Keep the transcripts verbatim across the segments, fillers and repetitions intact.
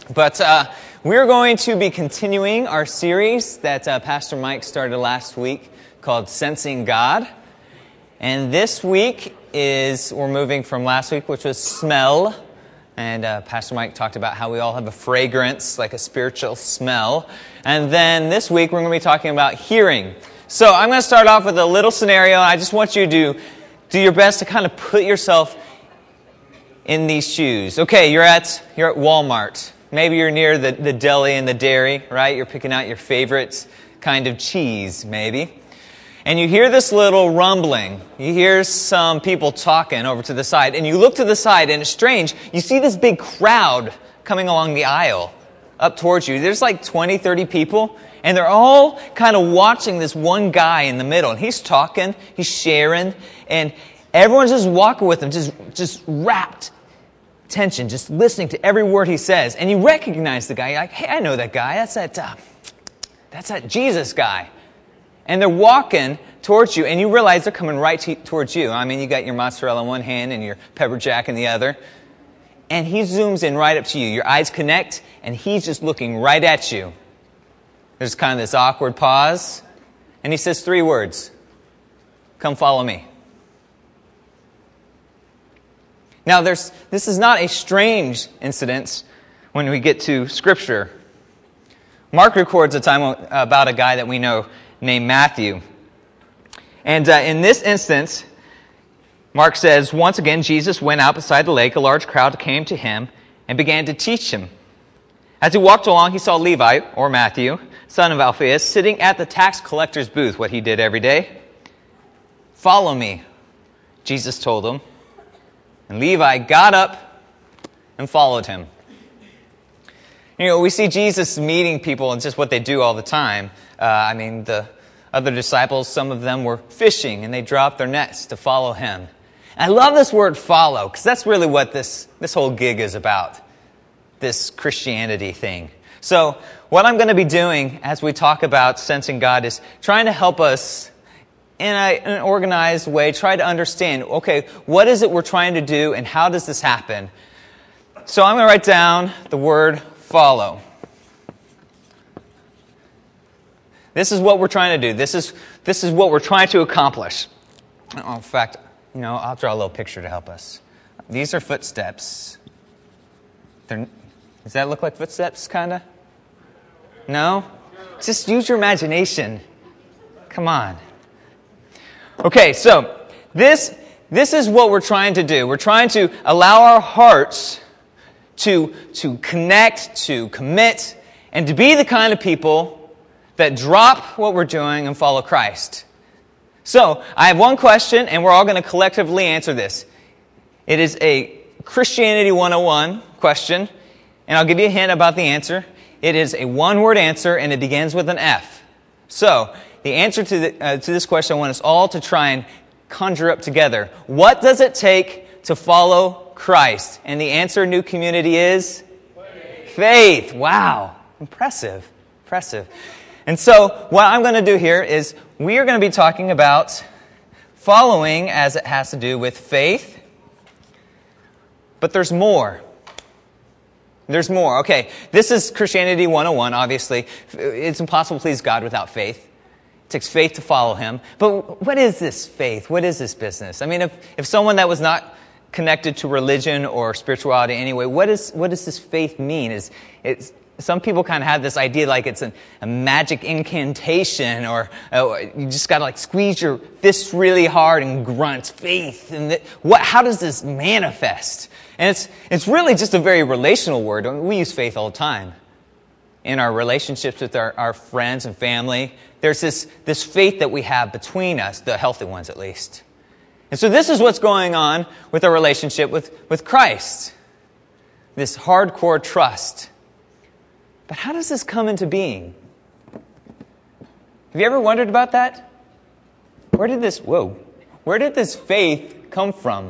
But uh, we're going to be continuing our series that uh, Pastor Mike started last week called Sensing God. And this week is, we're moving from last week, which was smell. And uh, Pastor Mike talked about how we all have a fragrance, like a spiritual smell. And then this week, we're going to be talking about hearing. So I'm going to start off with a little scenario. I just want you to do your best to kind of put yourself in these shoes. Okay, you're at you're at Walmart. Maybe you're near the, the deli and the dairy, right? You're picking out your favorite kind of cheese, maybe. And you hear this little rumbling. You hear some people talking over to the side. And you look to the side, and it's strange. You see this big crowd coming along the aisle up towards you. There's like twenty, thirty people. And they're all kind of watching this one guy in the middle. And he's talking, he's sharing, and everyone's just walking with him, just, just rapt attention, just listening to every word he says. And you recognize the guy. You're like, hey, I know that guy. That's that, uh, that's that Jesus guy. And they're walking towards you, and you realize they're coming right to, towards you. I mean, you got your mozzarella in one hand and your pepper jack in the other. And he zooms in right up to you. Your eyes connect, and he's just looking right at you. There's kind of this awkward pause, and he says three words. Come follow me. Now, there's, this is not a strange incident when we get to Scripture. Mark records a time about a guy that we know named Matthew. And uh, in this instance, Mark says, once again, Jesus went out beside the lake. A large crowd came to him and began to teach him. As he walked along, he saw Levi, or Matthew, son of Alphaeus, sitting at the tax collector's booth, what he did every day. Follow me, Jesus told him. And Levi got up and followed him. You know, we see Jesus meeting people and just what they do all the time. Uh, I mean, the other disciples, some of them were fishing, and they dropped their nets to follow him. And I love this word follow, because that's really what this, this whole gig is about, this Christianity thing. So what I'm going to be doing as we talk about sensing God is trying to help us in, a, in an organized way, try to understand, okay, what is it we're trying to do and how does this happen? So I'm going to write down the word follow. This is what we're trying to do. This is, this is what we're trying to accomplish. Oh, in fact, you know, I'll draw a little picture to help us. These are footsteps. They're, does that look like footsteps, kind of? No? Just use your imagination. Come on. Okay, so this, this is what we're trying to do. We're trying to allow our hearts to, to connect, to commit, and to be the kind of people that drop what we're doing and follow Christ. So, I have one question, and we're all going to collectively answer this. It is a Christianity one oh one question, and I'll give you a hint about the answer. It is a one-word answer, and it begins with an F. So, the answer to, the, uh, to this question, I want us all to try and conjure up together. What does it take to follow Christ? And the answer, new community, is? Faith. Faith. Wow. Impressive. Impressive. And so, what I'm going to do here is we are going to be talking about following as it has to do with faith. But there's more. There's more. Okay, this is Christianity one oh one, obviously. It's impossible to please God without faith. It takes faith to follow Him. But what is this faith? What is this business? I mean, if, if someone that was not connected to religion or spirituality anyway, what is what does this faith mean? Is it's Some people kind of have this idea like it's an, a magic incantation, or uh, you just got to like squeeze your fists really hard and grunt faith. And the, what? How does this manifest? And it's it's really just a very relational word. We use faith all the time in our relationships with our, our friends and family. There's this this faith that we have between us, the healthy ones at least. And so this is what's going on with our relationship with, with Christ. This hardcore trust. But how does this come into being? Have you ever wondered about that? Where did this, whoa, where did this faith come from?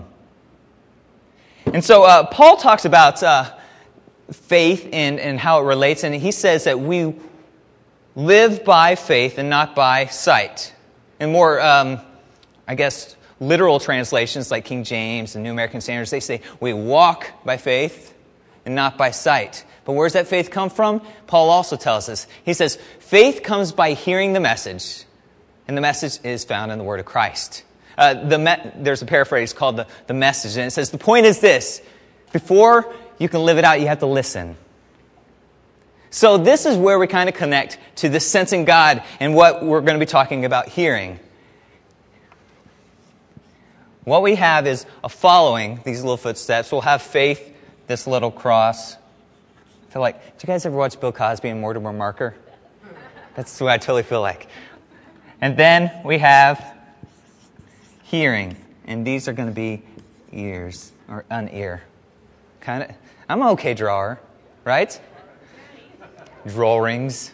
And so uh, Paul talks about uh, faith and, and how it relates, and he says that we live by faith and not by sight. In more, um, I guess, literal translations like King James and New American Standards, they say we walk by faith and not by sight. But where does that faith come from? Paul also tells us. He says, faith comes by hearing the message, and the message is found in the word of Christ. Uh, the me- there's a paraphrase called the, the message, and it says, the point is this: before you can live it out, you have to listen. So this is where we kind of connect to the sensing God and what we're going to be talking about hearing. What we have is a following, these little footsteps. We'll have faith, this little cross. I feel like, do you guys ever watch Bill Cosby and Mortimer Marker? That's what I totally feel like. And then we have hearing. And these are going to be ears, or an ear. Kind of. I'm an okay drawer, right? Drawings.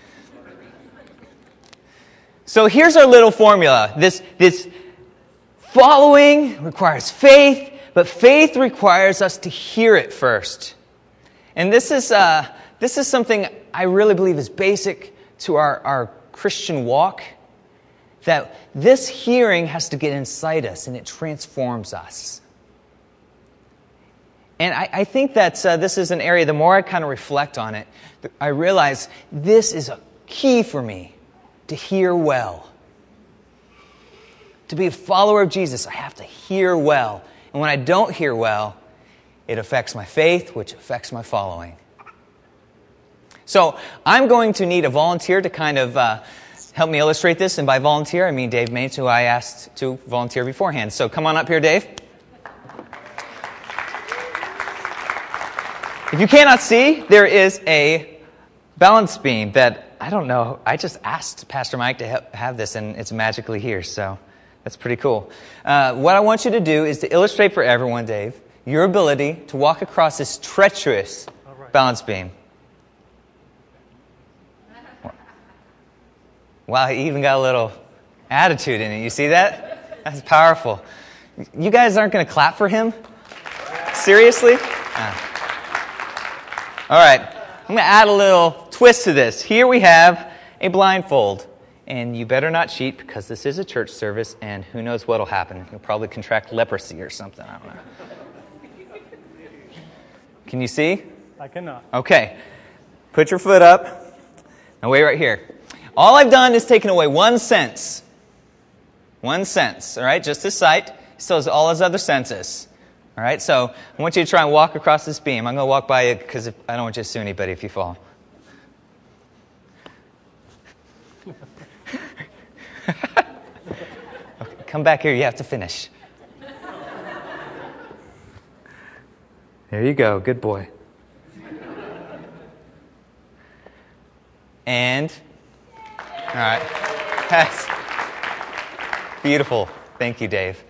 So here's our little formula. This, this following requires faith, but faith requires us to hear it first. And this is uh, this is something I really believe is basic to our, our Christian walk, that this hearing has to get inside us and it transforms us. And I, I think that uh, this is an area, the more I kind of reflect on it, I realize this is a key for me to hear well. To be a follower of Jesus, I have to hear well. And when I don't hear well, it affects my faith, which affects my following. So I'm going to need a volunteer to kind of uh, help me illustrate this. And by volunteer, I mean Dave Mates, who I asked to volunteer beforehand. So come on up here, Dave. If you cannot see, there is a balance beam that, I don't know, I just asked Pastor Mike to have this, and it's magically here, so that's pretty cool. Uh, what I want you to do is to illustrate for everyone, Dave, your ability to walk across this treacherous right. balance beam. Wow, he even got a little attitude in it. You see that? That's powerful. You guys aren't going to clap for him? Seriously? Ah. All right, I'm going to add a little twist to this. Here we have a blindfold. And you better not cheat, because this is a church service, and who knows what will happen. You'll probably contract leprosy or something. I don't know. Can you see? I cannot. Okay. Put your foot up. Now wait right here. All I've done is taken away one sense. One sense, all right? Just his sight. He still has all his other senses. All right? So I want you to try and walk across this beam. I'm going to walk by you because I don't want you to sue anybody if you fall. Okay, come back here. You have to finish. There you go. Good boy. And, all right. That's beautiful. Thank you, Dave.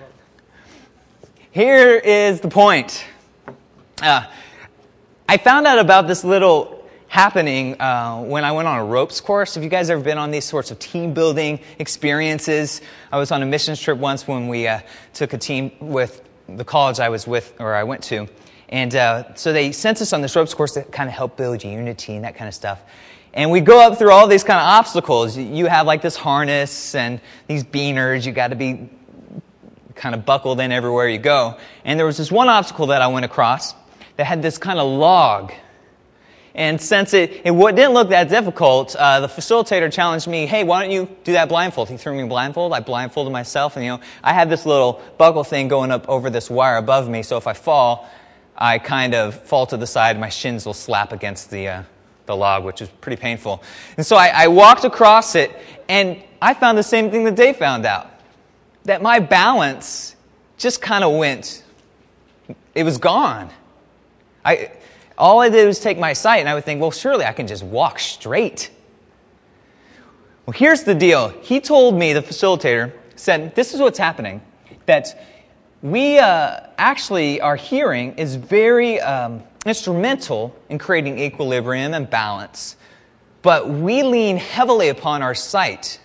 Here is the point. Uh, I found out about this little happening uh, when I went on a ropes course. Have you guys ever been on these sorts of team building experiences? I was on a missions trip once when we uh, took a team with the college I was with, or I went to. And uh, so they sent us on this ropes course to kind of help build unity and that kind of stuff. And we go up through all these kind of obstacles. You have like this harness and these beaners. You got to be kind of buckled in everywhere you go. And there was this one obstacle that I went across that had this kind of log. And since it, it didn't look that difficult, uh, the facilitator challenged me, hey, why don't you do that blindfold? He threw me a blindfold. I blindfolded myself. And, you know, I had this little buckle thing going up over this wire above me. So if I fall, I kind of fall to the side. My shins will slap against the uh, the log, which is pretty painful. And so I, I walked across it, and I found the same thing that Dave found out. That my balance just kind of went, it was gone. I... All I did was take my sight, and I would think, well, surely I can just walk straight. Well, here's the deal. He told me, the facilitator, said, this is what's happening, that we uh, actually, our hearing is very um, instrumental in creating equilibrium and balance, but we lean heavily upon our sight.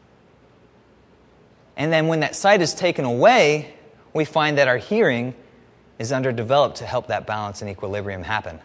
And then when that sight is taken away, we find that our hearing is underdeveloped to help that balance and equilibrium happen.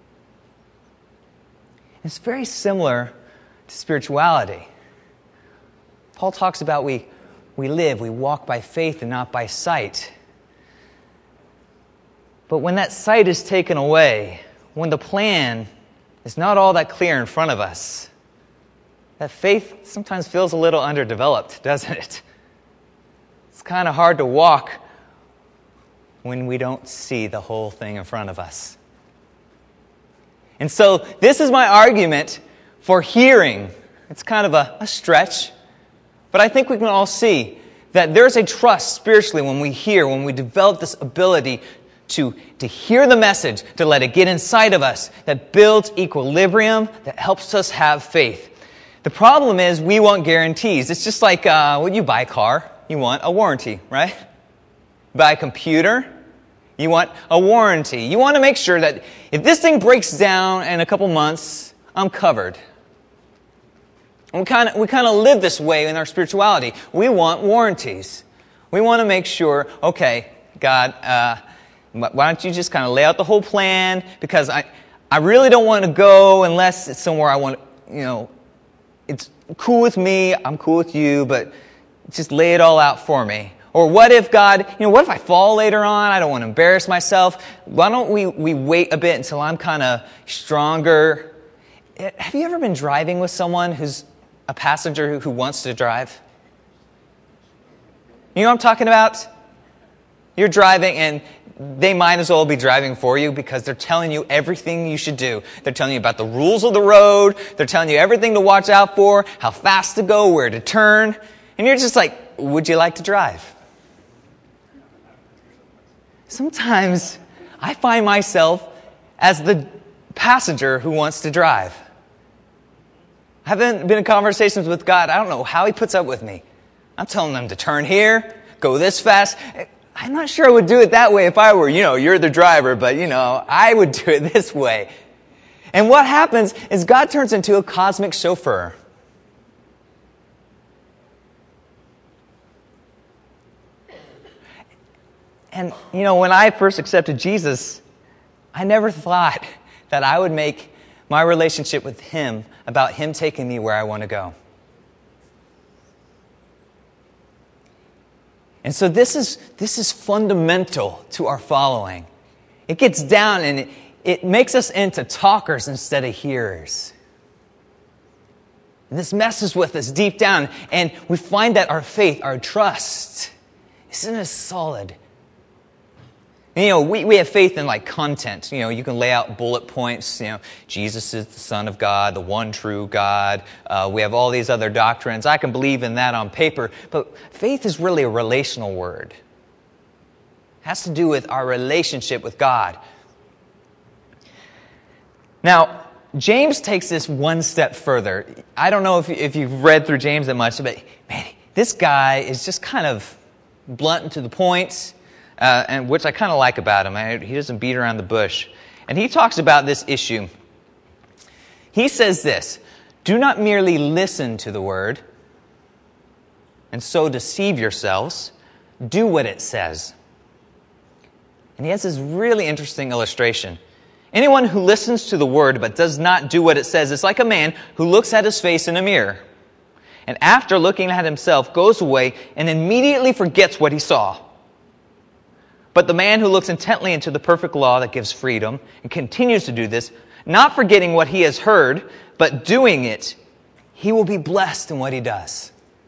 It's very similar to spirituality. Paul talks about we, we live, we walk by faith and not by sight. But when that sight is taken away, when the plan is not all that clear in front of us, that faith sometimes feels a little underdeveloped, doesn't it? It's kind of hard to walk when we don't see the whole thing in front of us. And so this is my argument for hearing. It's kind of a, a stretch, but I think we can all see that there's a trust spiritually when we hear, when we develop this ability to, to hear the message, to let it get inside of us, that builds equilibrium, that helps us have faith. The problem is we want guarantees. It's just like uh, when you buy a car, you want a warranty, right? Buy a computer, you want a warranty. You want to make sure that if this thing breaks down in a couple months, I'm covered. And we kind of we kind of live this way in our spirituality. We want warranties. We want to make sure, okay, God, uh, why don't you just kind of lay out the whole plan? Because I, I really don't want to go unless it's somewhere I want to, you know, it's cool with me, I'm cool with you, but just lay it all out for me. Or what if God, you know, what if I fall later on? I don't want to embarrass myself. Why don't we, we wait a bit until I'm kind of stronger? Have you ever been driving with someone who's a passenger who, who wants to drive? You know what I'm talking about? You're driving and they might as well be driving for you because they're telling you everything you should do. They're telling you about the rules of the road. They're telling you everything to watch out for, how fast to go, where to turn. And you're just like, would you like to drive? Sometimes I find myself as the passenger who wants to drive. I haven't been in conversations with God. I don't know how He puts up with me. I'm telling Him to turn here, go this fast. I'm not sure I would do it that way if I were, you know, you're the driver, but, you know, I would do it this way. And what happens is God turns into a cosmic chauffeur. And, you know, when I first accepted Jesus, I never thought that I would make my relationship with Him about Him taking me where I want to go. And so this is this is fundamental to our following. It gets down and it, it makes us into talkers instead of hearers. And this messes with us deep down, and we find that our faith, our trust, isn't as solid. You know, we, we have faith in like content. You know, you can lay out bullet points. You know, Jesus is the Son of God, the one true God. Uh, we have all these other doctrines. I can believe in that on paper. But faith is really a relational word. It has to do with our relationship with God. Now, James takes this one step further. I don't know if, if you've read through James that much, but man, this guy is just kind of blunt and to the point. Uh, and which I kind of like about him. I, he doesn't beat around the bush. And he talks about this issue. He says this, do not merely listen to the word and so deceive yourselves. Do what it says. And he has this really interesting illustration. Anyone who listens to the word but does not do what it says is like a man who looks at his face in a mirror. And after looking at himself, goes away and immediately forgets what he saw. But the man who looks intently into the perfect law that gives freedom and continues to do this, not forgetting what he has heard, but doing it, he will be blessed in what he does.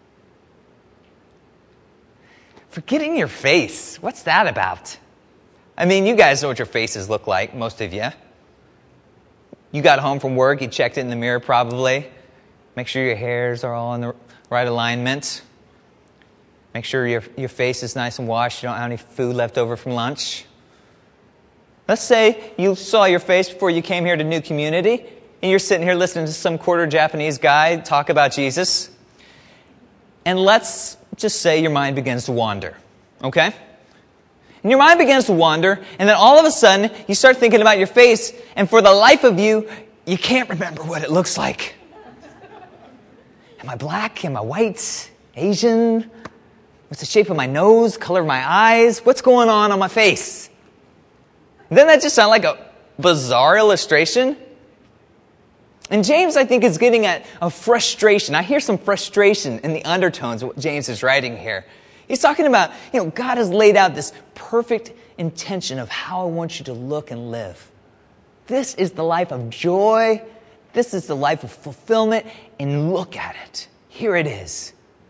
Forgetting your face, what's that about? I mean, you guys know what your faces look like, most of you. You got home from work, you checked it in the mirror probably. Make sure your hairs are all in the right alignment. Make sure your, your face is nice and washed. You don't have any food left over from lunch. Let's say you saw your face before you came here to New Community, and you're sitting here listening to some quarter Japanese guy talk about Jesus. And let's just say your mind begins to wander, okay? And your mind begins to wander, and then all of a sudden, you start thinking about your face, and for the life of you, you can't remember what it looks like. Am I black? Am I white? Asian? What's the shape of my nose? Color of my eyes? What's going on on my face? Doesn't that just sound like a bizarre illustration? And James, I think, is getting at a frustration. I hear some frustration in the undertones of what James is writing here. He's talking about, you know, God has laid out this perfect intention of how I want you to look and live. This is the life of joy. This is the life of fulfillment. And look at it. Here it is.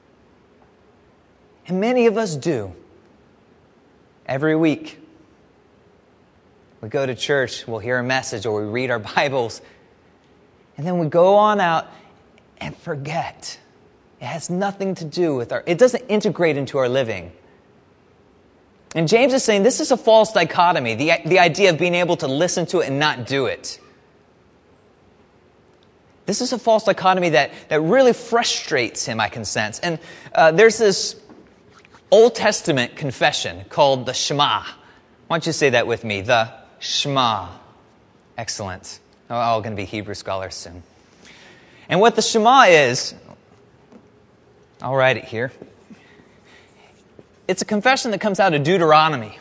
And many of us do. Every week, we go to church, we'll hear a message, or we read our Bibles, and then we go on out and forget. It has nothing to do with our, it doesn't integrate into our living. And James is saying this is a false dichotomy, the, the idea of being able to listen to it and not do it. This is a false dichotomy that, that really frustrates him, I can sense. And uh, there's this Old Testament confession called the Shema. Why don't you say that with me? The Shema. Excellent. We're all going to be Hebrew scholars soon. And what the Shema is, I'll write it here. It's a confession that comes out of Deuteronomy.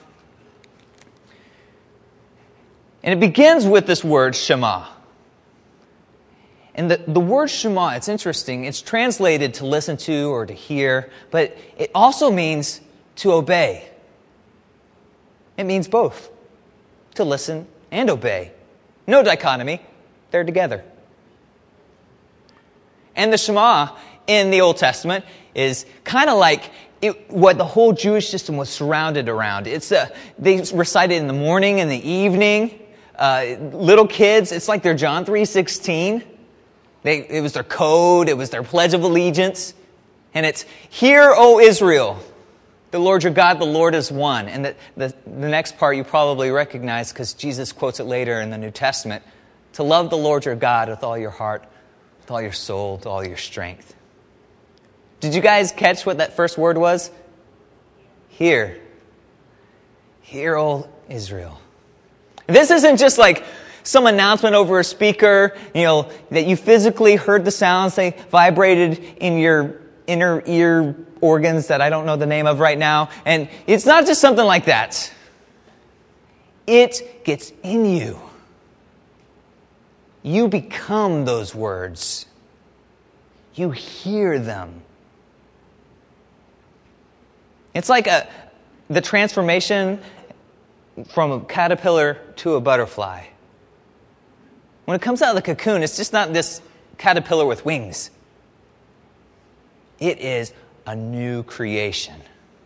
And it begins with this word Shema. And the, the word Shema, it's interesting. It's translated to listen to or to hear, but it also means to obey. It means both, to listen and obey. No dichotomy. They're together. And the Shema in the Old Testament is kind of like it, what the whole Jewish system was surrounded around. It's a, they recite it in the morning and the evening. Uh, little kids, it's like their John three sixteen. They, it was their code. It was their pledge of allegiance. And it's, "Hear, O Israel, the Lord your God, the Lord is one." And the, the, the next part you probably recognize because Jesus quotes it later in the New Testament. To love the Lord your God with all your heart, with all your soul, with all your strength. Did you guys catch what that first word was? Hear. Hear, O Israel. This isn't just like some announcement over a speaker, you know, that you physically heard the sounds, they vibrated in your inner ear organs that I don't know the name of right now. And it's not just something like that. It gets in you. You become those words. You hear them. It's like a the transformation from a caterpillar to a butterfly. When it comes out of the cocoon, it's just not this caterpillar with wings. It is a new creation.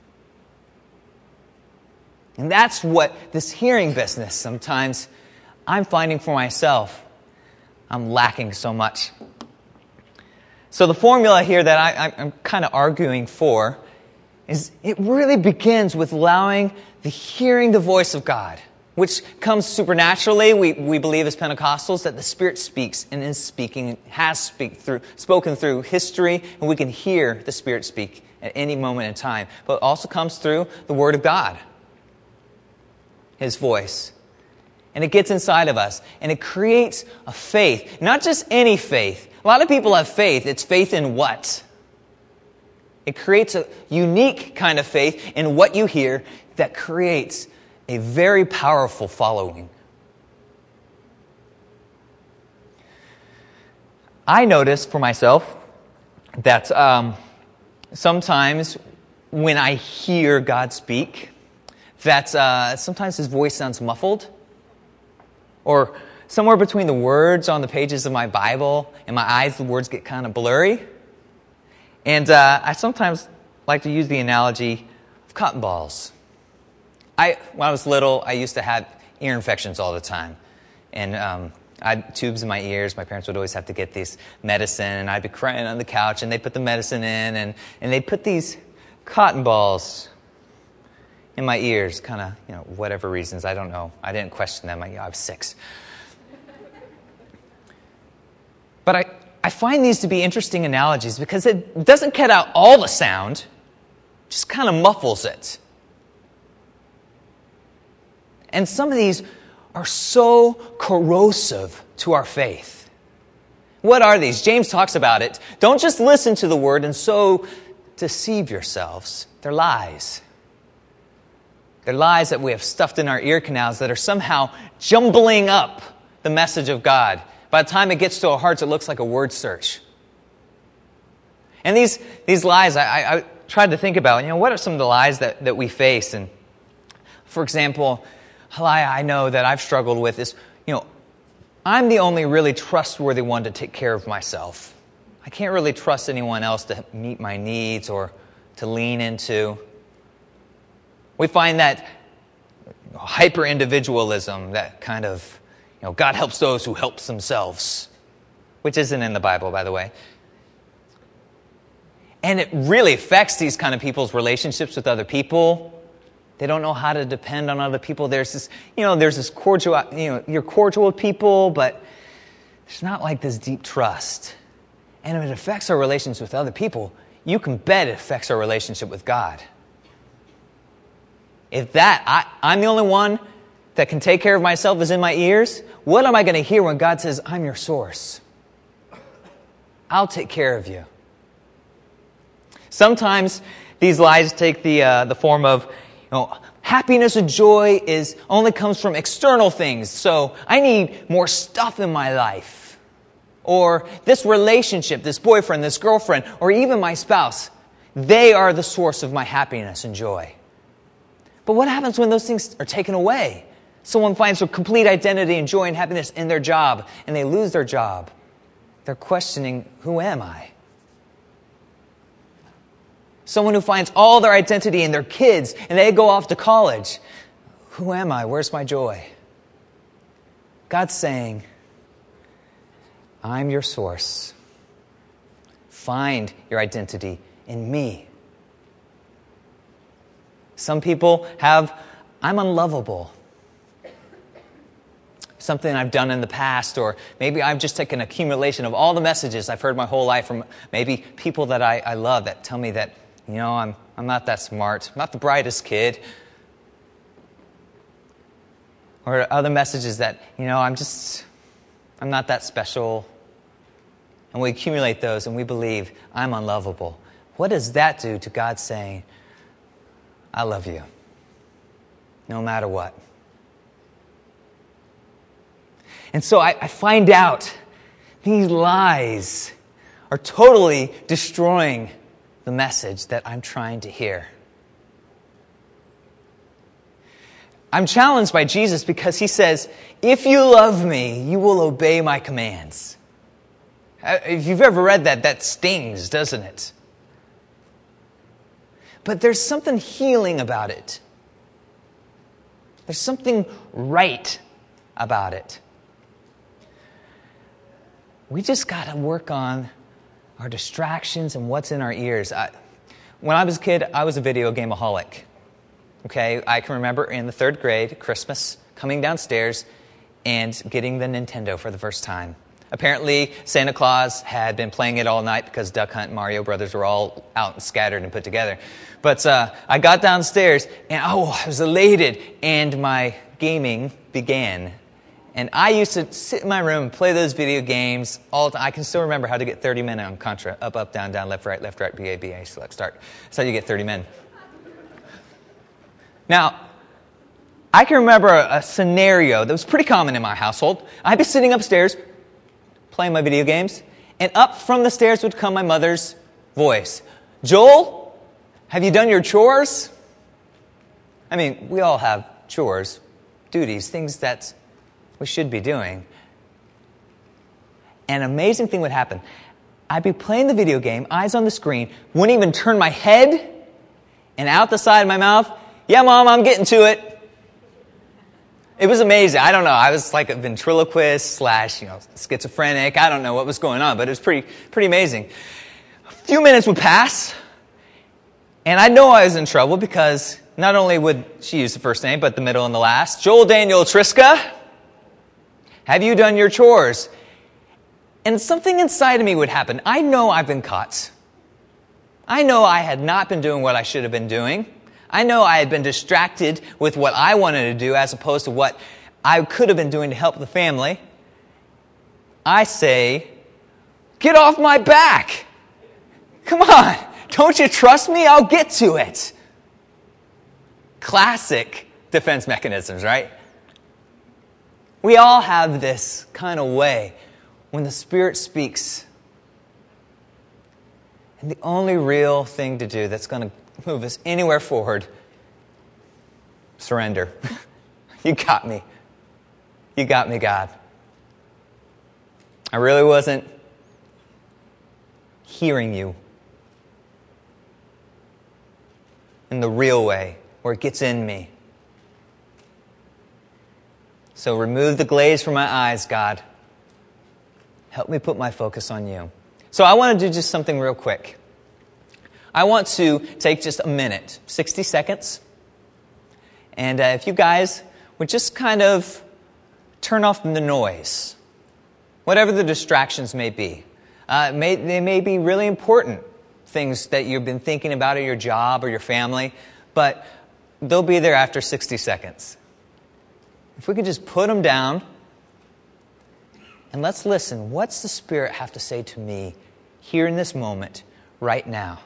And that's what this hearing business sometimes I'm finding for myself. I'm lacking so much. So the formula here that I, I'm kind of arguing for is it really begins with allowing the hearing the voice of God, which comes supernaturally. We, we believe as Pentecostals that the Spirit speaks and is speaking, has speak through, spoken through history, and we can hear the Spirit speak at any moment in time. But it also comes through the Word of God, His voice. And it gets inside of us, and it creates a faith. Not just any faith. A lot of people have faith. It's faith in what? It creates a unique kind of faith in what you hear that creates a very powerful following. I notice for myself that um, sometimes when I hear God speak, that uh, sometimes His voice sounds muffled, or somewhere between the words on the pages of my Bible and my eyes, the words get kind of blurry. And uh, I sometimes like to use the analogy of cotton balls. I, when I was little, I used to have ear infections all the time. And um, I had tubes in my ears. My parents would always have to get these medicine, and I'd be crying on the couch, and they'd put the medicine in, and, and they'd put these cotton balls in my ears, kind of, you know, whatever reasons, I don't know. I didn't question them. I, I was six. But I, I find these to be interesting analogies because it doesn't cut out all the sound, just kind of muffles it. And some of these are so corrosive to our faith. What are these? James talks about it. Don't just listen to the word and so deceive yourselves. They're lies. They're lies that we have stuffed in our ear canals that are somehow jumbling up the message of God. By the time it gets to our hearts, it looks like a word search. And these these lies, I, I, I tried to think about, you know, what are some of the lies that, that we face? And for example, a lie I know that I've struggled with is, you know, I'm the only really trustworthy one to take care of myself. I can't really trust anyone else to meet my needs or to lean into. We find that hyper-individualism, that kind of, you know, God helps those who help themselves, which isn't in the Bible, by the way. And it really affects these kind of people's relationships with other people. They don't know how to depend on other people. There's this, you know, there's this cordial, you know, you're cordial with people, but there's not like this deep trust. And if it affects our relations with other people, you can bet it affects our relationship with God. If that, I, I'm the only one that can take care of myself is in my ears, what am I going to hear when God says, I'm your source? I'll take care of you. Sometimes these lies take the uh, the form of, you know, happiness and joy is only comes from external things. So I need more stuff in my life. Or this relationship, this boyfriend, this girlfriend, or even my spouse, they are the source of my happiness and joy. But what happens when those things are taken away? Someone finds their complete identity and joy and happiness in their job, and they lose their job. They're questioning, who am I? Someone who finds all their identity in their kids, and they go off to college. Who am I? Where's my joy? God's saying, I'm your source. Find your identity in me. Some people have, I'm unlovable. Something I've done in the past, or maybe I've just taken an accumulation of all the messages I've heard my whole life from maybe people that I, I love that tell me that, you know, I'm I'm not that smart, I'm not the brightest kid. Or other messages that, you know, I'm just, I'm not that special. And we accumulate those and we believe I'm unlovable. What does that do to God saying, I love you, no matter what? And so I, I find out these lies are totally destroying the message that I'm trying to hear. I'm challenged by Jesus because he says, if you love me, you will obey my commands. If you've ever read that, that stings, doesn't it? But there's something healing about it. There's something right about it. We just got to work on our distractions and what's in our ears. I, when I was a kid, I was a video gameaholic. Okay, I can remember in the third grade, Christmas, coming downstairs and getting the Nintendo for the first time. Apparently, Santa Claus had been playing it all night because Duck Hunt and Mario Brothers were all out and scattered and put together. But uh, I got downstairs and, oh, I was elated, and my gaming began. And I used to sit in my room and play those video games all the time. I can still remember how to get thirty men on Contra. Up, up, down, down, left, right, left, right, B, A, B, A, select, start. That's how you get thirty men. Now, I can remember a, a scenario that was pretty common in my household. I'd be sitting upstairs playing my video games, and up from the stairs would come my mother's voice. Joel, have you done your chores? I mean, we all have chores, duties, things that we should be doing. An amazing thing would happen. I'd be playing the video game, eyes on the screen, wouldn't even turn my head, and out the side of my mouth, yeah, Mom, I'm getting to it. It was amazing. I don't know. I was like a ventriloquist slash, you know, schizophrenic. I don't know what was going on, but it was pretty, pretty amazing. A few minutes would pass, and I know I was in trouble because not only would she use the first name, but the middle and the last. Joel Daniel Triska, have you done your chores? And something inside of me would happen. I know I've been caught. I know I had not been doing what I should have been doing. I know I had been distracted with what I wanted to do as opposed to what I could have been doing to help the family. I say, get off my back. Come on. Don't you trust me? I'll get to it. Classic defense mechanisms, right? We all have this kind of way when the Spirit speaks. And the only real thing to do that's going to move us anywhere forward, surrender. You got me. You got me, God. I really wasn't hearing you in the real way, where it gets in me. So remove the glaze from my eyes, God. Help me put my focus on you. So I want to do just something real quick. I want to take just a minute, sixty seconds. And uh, if you guys would just kind of turn off the noise, whatever the distractions may be. Uh, may, they may be really important things that you've been thinking about at your job or your family, but they'll be there after sixty seconds. If we could just put them down and let's listen. What's the Spirit have to say to me here in this moment, right now?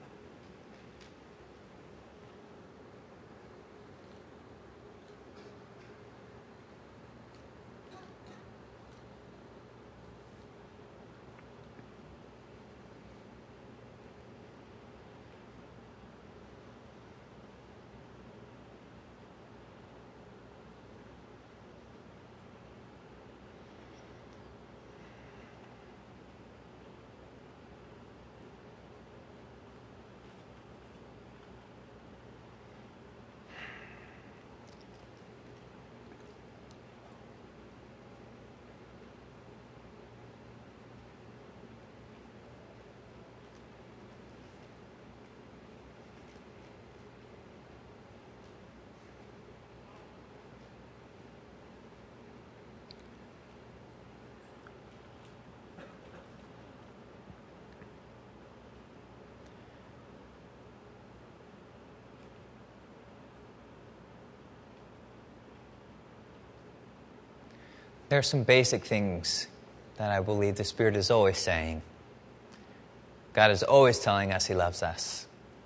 There are some basic things that I believe the Spirit is always saying. God is always telling us He loves us.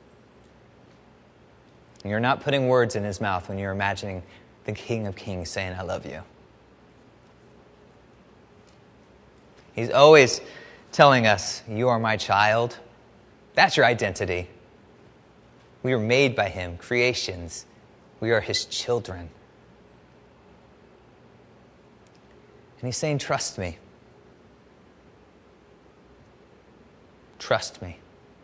You're not putting words in His mouth when you're imagining the King of Kings saying, I love you. He's always telling us, you are my child. That's your identity. We were made by Him, creations. We are His children. And He's saying, trust me. Trust me.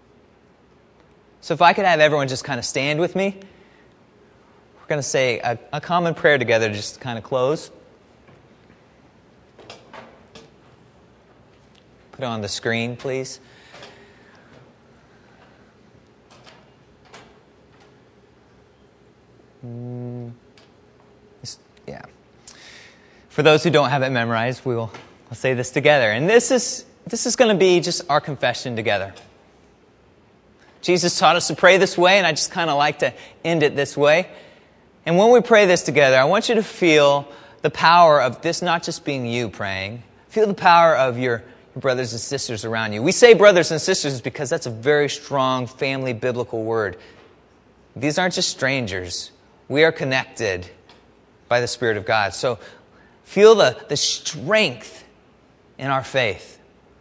So if I could have everyone just kind of stand with me, we're going to say a, a common prayer together to just kind of close. Put it on the screen, please. Mm, yeah. For those who don't have it memorized, we will we'll say this together. And this is this is going to be just our confession together. Jesus taught us to pray this way, and I just kind of like to end it this way. And when we pray this together, I want you to feel the power of this not just being you praying. Feel the power of your, your brothers and sisters around you. We say brothers and sisters because that's a very strong family biblical word. These aren't just strangers. We are connected by the Spirit of God. So feel the, the strength in our faith.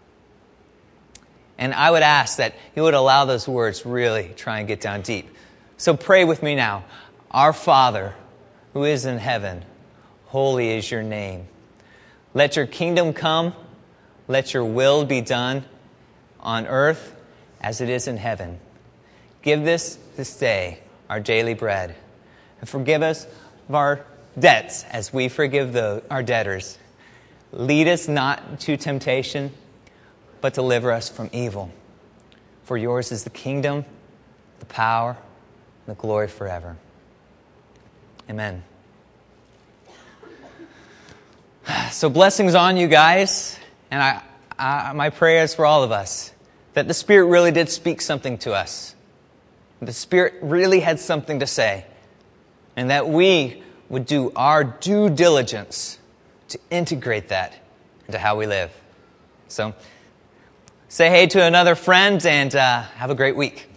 And I would ask that you would allow those words really try and get down deep. So pray with me now. Our Father, who is in heaven, holy is your name. Let your kingdom come. Let your will be done on earth as it is in heaven. Give this this day our daily bread. And forgive us of our debts as we forgive the, our debtors. Lead us not into temptation, but deliver us from evil. For yours is the kingdom, the power, and the glory forever. Amen. So blessings on you guys. And I, I, my prayer is for all of us, that the Spirit really did speak something to us. The Spirit really had something to say. And that we would do our due diligence to integrate that into how we live. So say hey to another friend and uh, have a great week.